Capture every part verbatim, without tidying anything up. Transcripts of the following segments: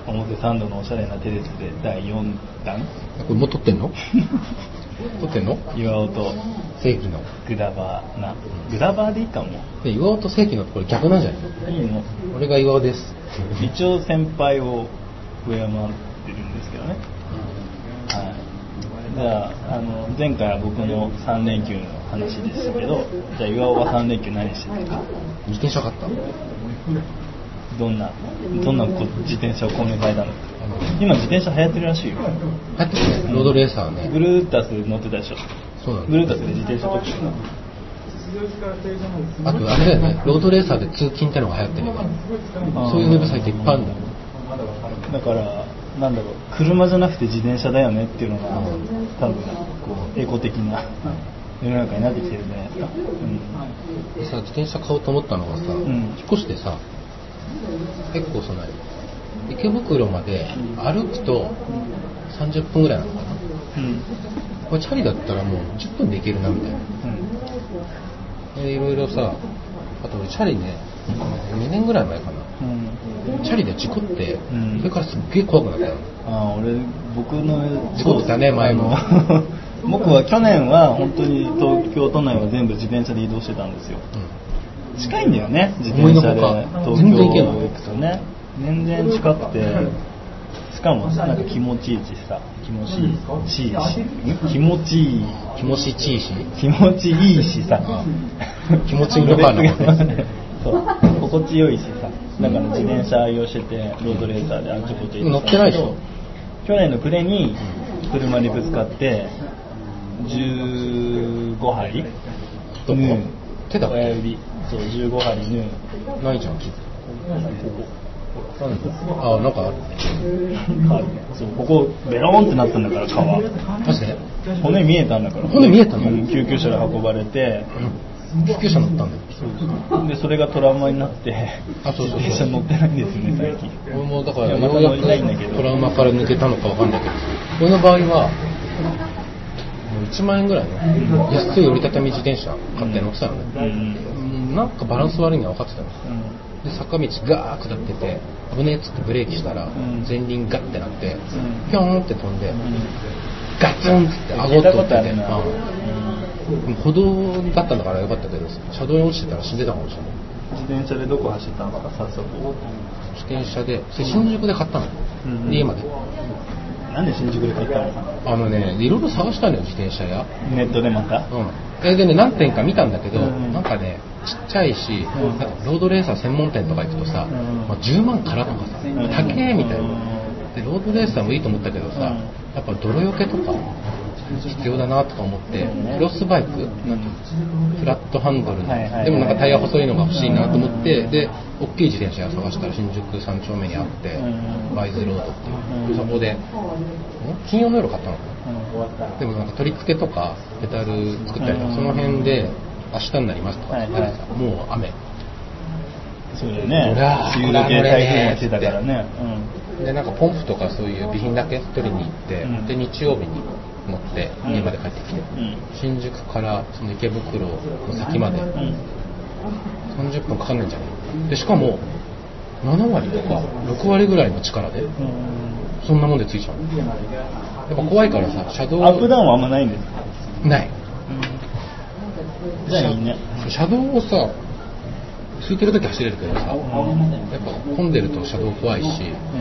表参道のおしゃれなテレスでだいよんだん。 これもう撮ってんの撮ってんの岩尾と正規のグラバーな、グラバーでいいかも。 で岩尾と正規のこれ逆なんじゃないの？ いいの。 俺が岩尾です。 一応先輩を敬ってるんですけどね。はい。じゃあ、あの前回は僕のさん連休の話でしたけど、じゃあ岩尾はさん連休何してたか。 自転車買った。 どんなどんなこ自転車を購入されたのか。今自転車流行ってるらしいよ。 流行ってるね。ロードレーサーね。 ブルータス乗ってたでしょ。 そうなんだ。 ブルータスで自転車特集。 あとあれだよね。ロードレーサーで通勤ってのが流行ってるよね。そういうウェブサイトいっぱいあるんだよ。 だからなんだろう、車じゃなくて自転車だよねっていうのが、うん、多分こうエコ的な世の中になってきてるんじゃないですか。 うん、でさ、自転車買おうと思ったのがさ、うん、引っ越してさ、結構その池袋まで歩くとさんじゅっぷんぐらいなのかな、うん、これチャリだったらもうじゅっぷんで行けるなみたいな、うん、でいろいろさ、あと俺チャリねにねんぐらい前かな、うん、チャリで事故って、うん、それからすっげえ怖くなったよ。 あ、俺僕の事故ってたね前も僕は去年は本当に東京都内は全部自転車で移動してたんですよ、うん、近いんだよね自転車で東京行くとね、全然近くて、しかもなんか気持ちいいしさ、気持ちいいし、気持ちいい、 気持ちいいし、 気持ちいいしさ、 気持ちいいのかな。 そう心地よいしさ、だから自転車愛用しててロードレーサーであちこち乗ってないでしょ。 去年の暮れに車にぶつかってじゅうごはりどこ？手だっけ？ 親指、そうじゅうごはり縫う。 ないじゃん。ここ。あ、なんかあるね。 そう、ここベローンってなったんだから皮。 マジで？ 骨見えたんだから。 骨見えたの？ 救急車で運ばれて。 うん、救急車乗ったんだよ。 そうでそれがトラウマになって、あ、そうそうそう、自転車乗ってないんですね最近。 俺もだからようやくトラウマから抜けたのかわかんないけど、俺の場合はもういちまんえんぐらいの安い折りたたみ自転車買って乗ってたのね、うんうん、なんかバランス悪いのは分かってたの、うん、で坂道ガー下ってて危ねえっつってブレーキしたら、うん、前輪ガッてなって、うん、ピョーンって飛んで、うん、ガツンっつって顎を取ってて、歩道だったんだからよかったけど車道に落ちてたら死んでたかもしれない。 自転車でどこ走ったのか早速。 自転車で新宿で買ったの、うん、家まで。 なんで新宿で買ったの？ あのね、いろいろ探したのよ自転車や。 ネットでまた？ うん。でね、何店か見たんだけど、うん、なんかねちっちゃいし、うん、なんかロードレーサー専門店とか行くとさ、うんまあ、じゅうまんからとかさ、うん、高えみたいな。でロードレーサーもいいと思ったけどさ、うん、やっぱ泥よけとか必要だなとか思って、クロスバイク、なんていうの、フラットハンドルの、はいはいはい、でもなんかタイヤ細いのが欲しいなと思って、で大きい自転車屋探したら新宿さん丁目にあって、うん、バイズロードっていう、うん、そこで金曜の夜買ったのかな、うん、でもなんか取り付けとかペダル作ったりとか、うん、その辺で明日になりますとかって言ったらさ、はいはい、もう雨。 そうだよね。梅雨だけ台風も来てたからね。 うん、でなんかポンプとかそういう備品だけ取りに行って、うん、で日曜日に乗って家まで帰ってきて、うん、新宿からその池袋の先までさんじゅっぷんかかんないんじゃないで、しかもななわりとかろくわりぐらいの力で、うん、そんなもんでついちゃう。やっぱ怖いからさ、車道アップダウンはあんまないんですか？ ない、 うん、じゃあいいね。 車道をさ空いてる時走れるけどさ、やっぱ混んでると車道怖いし、うん、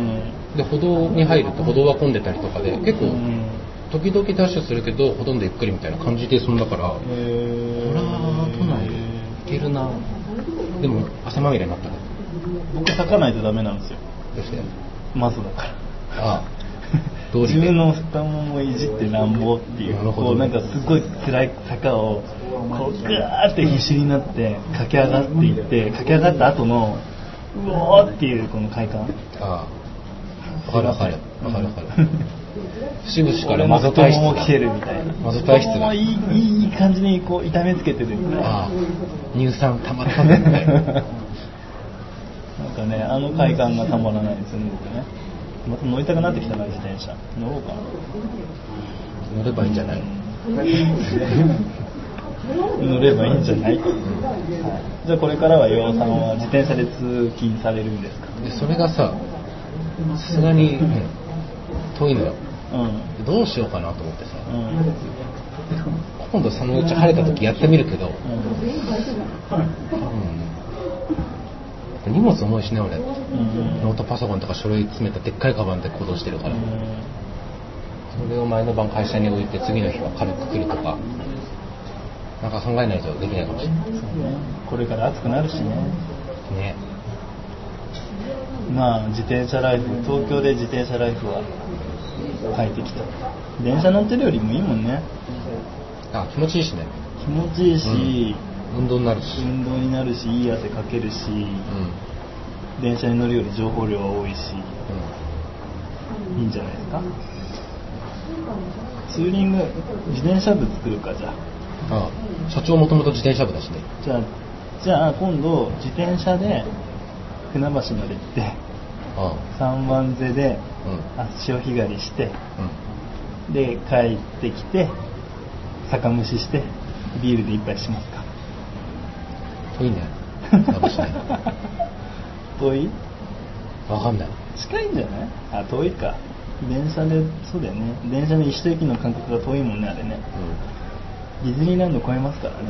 で歩道に入ると歩道は混んでたりとかで結構、うん時々ダッシュするけどほとんどゆっくりみたいな感じでそんだから、これは都内行けるな。でも汗まみれになったね。 僕咲かないとダメなんですよ。 どうして？ マスだから。 ああ自分の太ももをいじってなんぼっていうこうなんかすごい辛い坂をこうグワーって必死になって駆け上がっていって駆け上がった後のうおーっていうこの快感。 ああ分かる分かる分かる分かる節々からマゾ体質が来てるみたいな。 マゾ体質がいい、いい感じにこう痛めつけてるみたいな。 ああ乳酸たまったねみたいな。なんかねあの快感がたまらないですよね僕ね。また乗りたくなってきたな自転車。乗ろうかな。 乗ればいいんじゃない？ 乗ればいいんじゃない？はい、じゃあこれからは岩尾さんは自転車で通勤されるんですか？ でそれがささすがに、ね、遠いのよ、 うん、 どうしようかなと思ってさ、 うん、 今度そのうち晴れた時やってみるけど、うんうん、荷物重いしね俺、うん、ノートパソコンとか書類詰めたでっかいカバンで行動してるから、うん、それを前の晩会社に置いて次の日は軽く来るとかなんか考えないとできないかもしれない。そうね、 これから暑くなるしね。 ね。 まあ自転車ライフ、東京で自転車ライフは快適と。電車乗ってるよりもいいもんね。 あ、気持ちいいしね。 気持ちいいし、 うん、運動になるし。 運動になるし、いい汗かけるし、うん、電車に乗るより情報量は多いし、うん、いいんじゃないですか。ツーリング、自転車部作るかじゃあ。 ああ、社長もともと自転車部だしね。 じゃあ、じゃあ今度自転車で船橋まで行って、ああ三番瀬で潮干狩りして、うん、で帰ってきて酒蒸ししてビールで一杯しますか。 遠いね。船橋ね。 遠い？ わかんない。 近いんじゃない？あ、遠いか。電車で、そうだよね。電車の一駅の間隔が遠いもんね、あれね。うん、ディズニーランド超えますからね。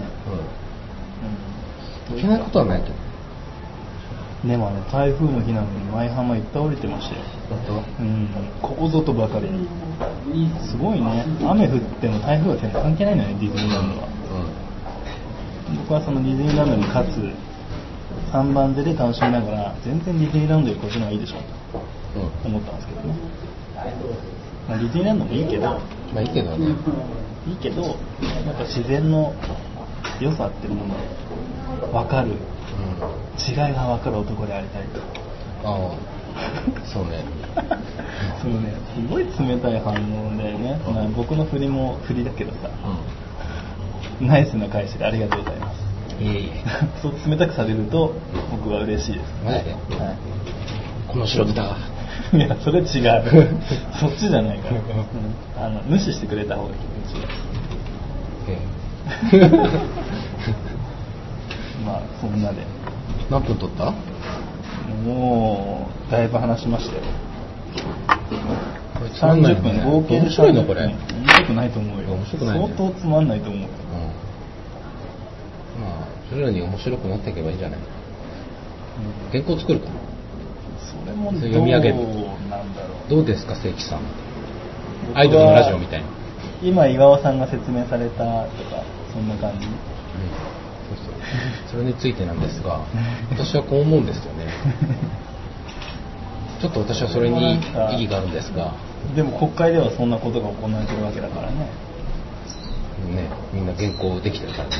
うん。うん、いけないことはないけど。 でもね、台風の日なのに舞浜いっぱい降りてましたよ。うん。ここぞとばかりに。すごいね。雨降っても台風は関係ないのよね、ディズニーランドは。うん、僕はそのディズニーランドに勝つ三番手で楽しみながら、全然ディズニーランドよりこっちの方がいいでしょと思ったんですけどね。まあ、ディズニーランドもいいけど、 まあいいけどね。 いいけど、やっぱ自然の良さっていうもの分かる、うん、違いが分かる男でありたいと。 ああ、そうね。 そのね、すごい冷たい反応でね、うん、まあ、僕の振りも振りだけどさ、うん、ナイスな返しでありがとうございます。 いえいえ。 そう冷たくされると僕は嬉しいです。 マジで？はい。この白豚。 いや、それ違う。そっちじゃないから。うん、あの無視してくれた方が気持ちいい。ええ、まあそんなで。 何分取った？ もうだいぶ話しましたよ。 さんじゅっぷん、合計面白いのこれ。 面白くないと思うよ。 面白くない、 ね。相当つまんないと思うよ。うん、 まあ徐々に面白くなっていけばいいんじゃない？うん、原稿作るか。 それもどう読み上げる。 なんだろう。 どうですか関さん。アイドルのラジオみたいな。 今岩尾さんが説明されたとかそんな感じ。うん、 そうそう。それについてなんですが、私はこう思うんですよね。ちょっと私はそれに意義があるんですが。 でも国会ではそんなことが行われてるわけだからね。 ね、みんな原稿できてるからね。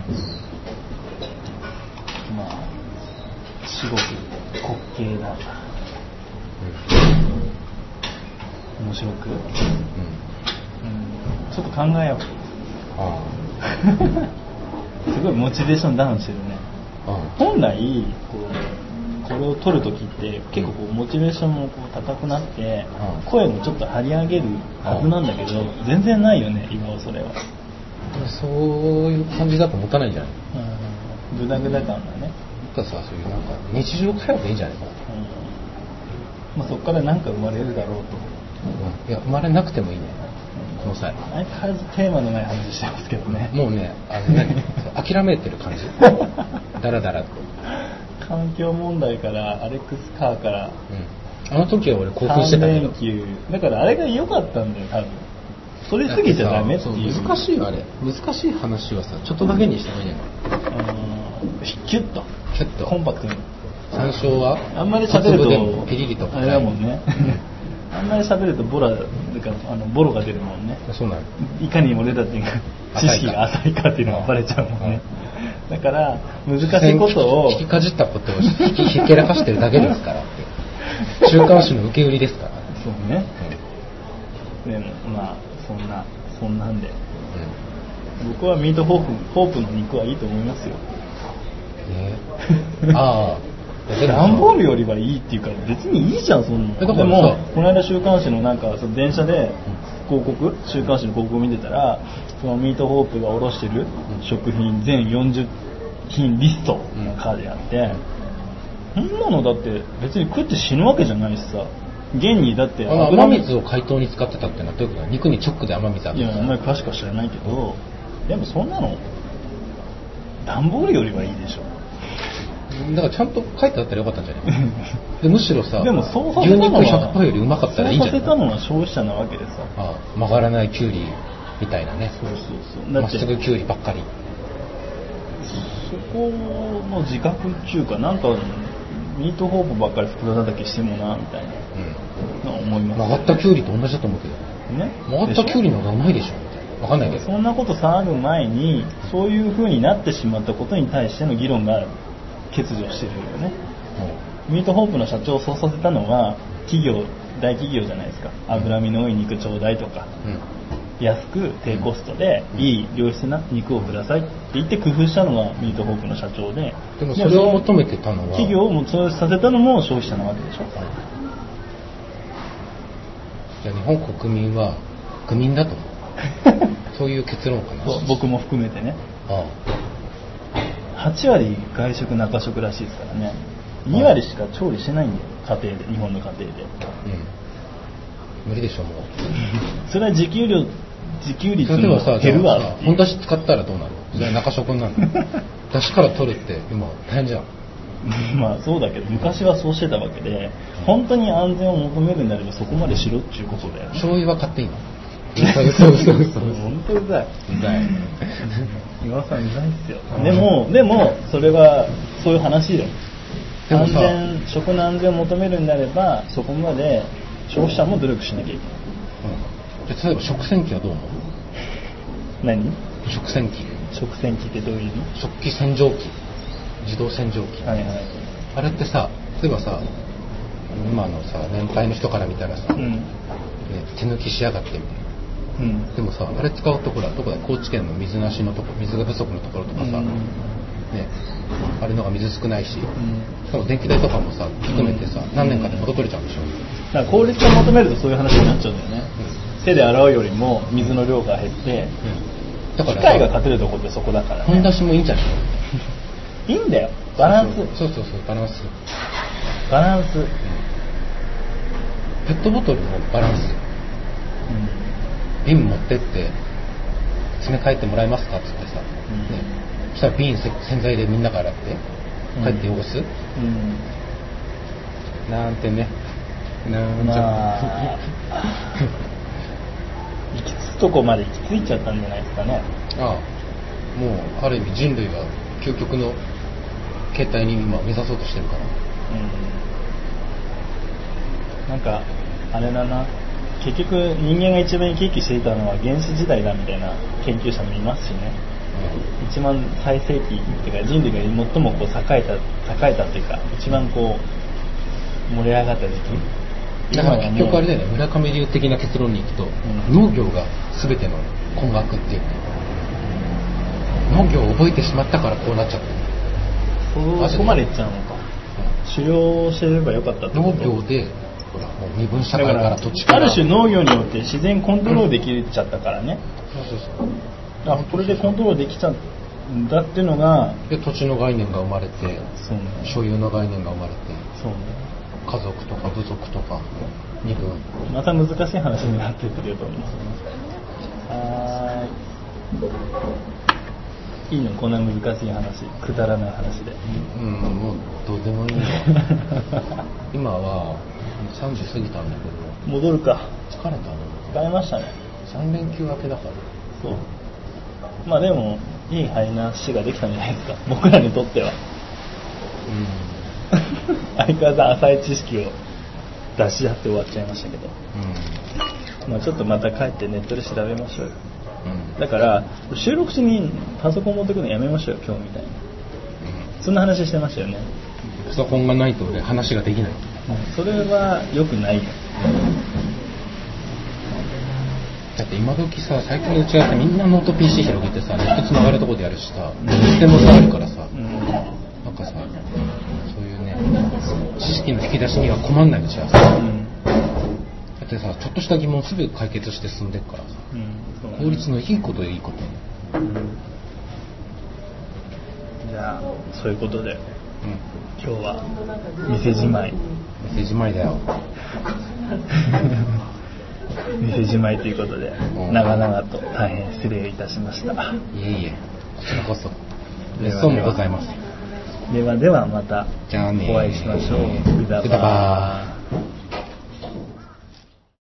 うん、まあすごく滑稽な、うん、面白く、うんうん、ちょっと考えよう。ああすごいモチベーションダウンしてるね。ああ本来こうこれを撮るときって結構こうモチベーションもこう高くなって声もちょっと張り上げるはずなんだけど全然ないよね今はそれは。 そういう感じだと持たないんじゃない？ うん、グダグダ感がね。 だからさ、そういうなんか日常会話でいいんじゃないかな。うん、 まあ、そこから何か生まれるだろうと。 うん、いや生まれなくてもいいね。この際。 相変わらずテーマのない話してますけどね。 もうね、あの何諦めてる感じ。だらだらと。 環境問題からアレックスカーから、うん、 あの時は俺興奮してたけど。 さん連休だからあれが良かったんだよ多分。それ過ぎちゃダメっていう。 難しいよあれ。難しい話はさちょっとだけにした方がいいんじゃない？ キュッとキュッとコンパクトに。 山椒はあんまり喋るとピリリとあれだもんね。あんまり喋るとボラだからあのボロが出るもんね。 そうなの。 いかに俺たちが知識が浅いかっていうのがバレちゃうもんね。だから難しいことを引きかじったことをひけらかしてるだけですからって。週刊誌の受け売りですから。 そうね。うん、でもまあそんなそんなんで、うん、僕はミートホープホープの肉はいいと思いますよ。 えー、ああ。 ランボールよりはいいっていうから別にいいじゃんそんな。でもこの間週刊誌のなんかその電車で広告週刊誌の広告を見てたらそのミートホープが卸してる食品全よんじゅうひんリストが書いてあって、そんなのだって別に食って死ぬわけじゃないしさ現にだってあの雨水を解凍に使ってたってのはどういうこと？肉に直で雨水ある。 いや、あんまり詳しくは知らないけど、でもそんなの段ボールよりはいいでしょ。 だからちゃんと書いてあったらよかったんじゃないでむしろさ、 でもそうさせ牛肉たのはひゃくパーセント よりうまかったらいいんじゃない？ そうさせたのは消費者なわけでさ。 ああ、曲がらないキュウリみたいなね。 そうそうそう。 まっすぐキュウリばっかり。 そこの自覚っていうか、なんかミートホープばっかり袋叩きしてもなみたいな、うん、思います。 曲がったキュウリと同じだと思うけど、ね、曲がったキュウリの方がうまいでしょみたいな。わかんないけど。 そんなこと騒ぐ前に、そういう風になってしまったことに対しての議論が欠如してるよね。うん、ミートホープの社長をそうさせたのは企業、大企業じゃないですか。脂身の多い肉ちょうだいとか。うん、安く低コストでいい良質な肉をくださいって言って工夫したのがミートホープの社長で、 でもそれを求めてたのは企業をもそうさせたのも消費者なわけでしょ。 じゃあ日本国民は愚民だとそういう結論かな。 僕も含めてね。ああ、はちわり外食中食らしいですからね。にわりしか調理してないんだよ、家庭で、日本の家庭で。うん、 無理でしょもうそれは自給量自給率も減るわ。本だし使ったらどうなるの？それは中食になるの？だしから取るって今大変じゃん。 まあそうだけど昔はそうしてたわけで、本当に安全を求めるんであればそこまでしろっていうことだよね。 醤油は買っていいの？そうそうそうそう。 本当うざい。 うざい。 岩さんうざいっすよ。でもでもそれはそういう話だよ。安全食の安全を求めるんであればそこまで消費者も努力しなきゃいけない。 うん、で例えば食洗機はどう思う？ 何？ 食洗機。 食洗機ってどういう意味？ 食器洗浄機、自動洗浄機。 はいはい。 あれってさ、例えばさ、今のさ年配の人から見たらさ、うん、ね、手抜きしやがってみたいな。うん、でもさ、あれ使うとほらどこだ高知県の水なしのとこ水が不足のところとかさ、うん、ね、あれのが水少ないし、うん、しかも電気代とかもさ含めてさ、うん、何年かで元取れちゃうんでしょ。 だから効率を求めるとそういう話になっちゃうんだよね。うん、手で洗うよりも水の量が減って、うん、だから機械が勝てるところってそこだからね。 本出しもいいんじゃない？ いいんだよ。バランス。 そうそうそう、バランス。 バランス。うん、 ペットボトルのバランス。うん、瓶持ってって詰め替えてもらえますかっつってさ、うん、ね、そしたら瓶洗剤でみんなが洗って帰って汚す、うん、なんてね、なんちゃ、まあ、 行き着くとこまで行き着いちゃったんじゃないですかね。 ああ、もうある意味人類は究極の形態に今目指そうとしてるから、 うん、なんかあれだな、結局人間が一番生き生きしていたのは原始時代だみたいな研究者もいますしね、うん、一番最盛期っていうか人類が最もこう栄えた栄えたっていうか一番こう盛り上がった時期だから結局あれだよね、村上流的な結論に行くと、うん、農業が全ての根学っていうか、農業を覚えてしまったからこうなっちゃってる。 そこまでいっちゃうのか、狩猟してればよかったってこと。 農業でほらもう二分社会から土地からある種農業によって自然コントロールできちゃったからね、 うん、そうそうそう、 あ、これでコントロールできちゃうんだっていうのがで土地の概念が生まれて、そう、ね、所有の概念が生まれて、そう、ね、家族とか部族とか二分、 また難しい話になってくると思います。はーい、いいのこんな難しい話、くだらない話で、 うん、もうどうでもいいよ今はさんじ過ぎたんだけど戻るか。 疲れたの。 疲れましたね。 さん連休明けだから。 そう、まあでもいい話ができたんじゃないですか、僕らにとっては。うん相変わらず浅い知識を出し合って終わっちゃいましたけど、うん、まあちょっとまた帰ってネットで調べましょうよ、うん、だから収録しにパソコン持ってくのやめましょうよ今日みたいに、うん、そんな話してましたよね。 パソコンがないと、ね、話ができない、うん、 それは良くないよ、 だって今時さ、最近の打ち合わせみんなノート ピーシー 広げてさ、ネットつながるとこでやるしさ、システムさあるからさ、うん、なんかさ、そういうね、知識の引き出しには困んない打ち合わせ、うん、だってさ、ちょっとした疑問すぐ解決して進んでるからさ、うん、効率のいいこといいこと、うん、 じゃあそういうことで、うん、今日は店じまい店じまいだよ店じまいということで長々と大変失礼いたしました。 いえいえ、こちらこそレッスンもございます。 ではではまたじゃあねお会いしましょう。 グダバー。